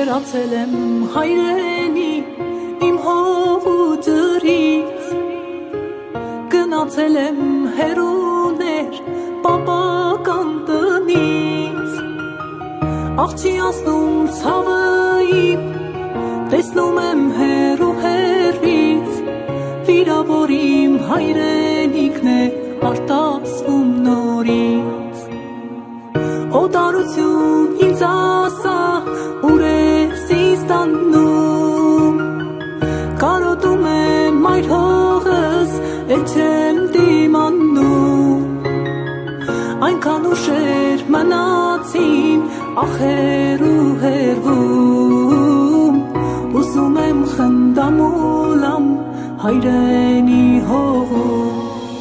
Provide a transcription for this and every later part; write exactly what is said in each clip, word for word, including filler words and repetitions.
Հեռացել եմ հայրենի իմ հովուտից, գնացել եմ հեռուներ պապական տնից, աղ չի ասնում ցավը իմ, տեսնում եմ հեռու հեռվից, վիրավոր իմ հայրենիքն է արտասվում նորից, օտարություն ինձ ասա ուր ես ինձ տանում, կարոտում եմ այր հողս, էլ չեմ դիմանում, այնքան ուշեր մնացին ախեր ու հեռվում, ուզում եմ խնդամոլամ հայրենի հողում,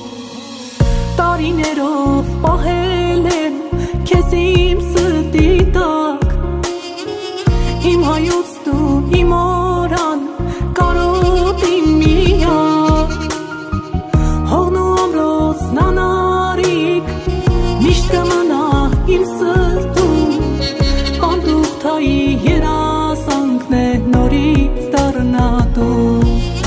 տարիներով պահել եմ քեզ իմ սրտի տակ, իմ հայուց դու իմ օրան կարոտի միակ, հողն ու ամրոցն անարիք միշտ կմնա իմ սրտում, անդուխտայի երազանքն է նորից դառնա դու,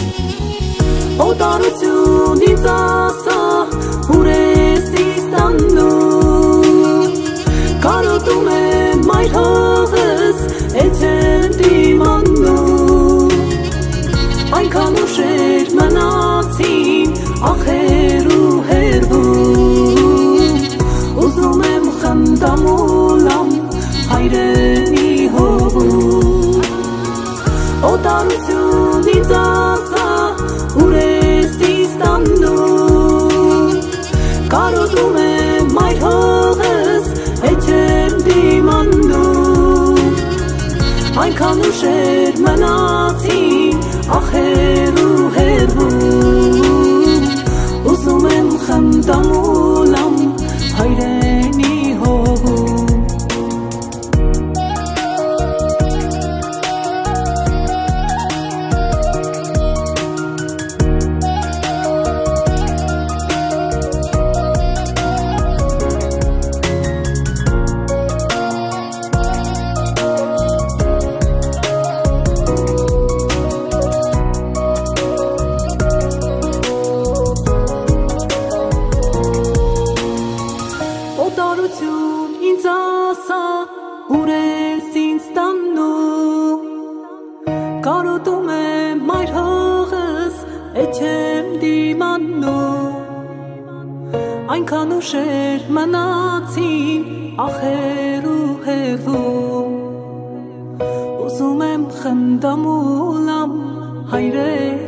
օտարություն ինձ ասա ուր ես ինձ տանում, կարոտում եմ այր հողս, էլ չեմ դիմանում, այնքան ուշեր մնացին ախեր ու հեռվում, ուզում եմ խնդամոլամ հայրենի հողում, օտարություն ինձ ասա ուր ես ինձ տանում, կարոտում եմ այր հողս, էլ չեմ դիմանում, այնքան ուշեր մնացին ախեր ու հեռվում, ուզում եմ խնդամոլամ հայրենի հողում, օտարություն ինձ ասա ուր ես ինձ տանում, կարոտում եմ այր հողս, էլ չեմ դիմանում, այնքան ուշեր մնացին ախեր ու հեռվում, ուզում եմ խնդամոլամ հայրենի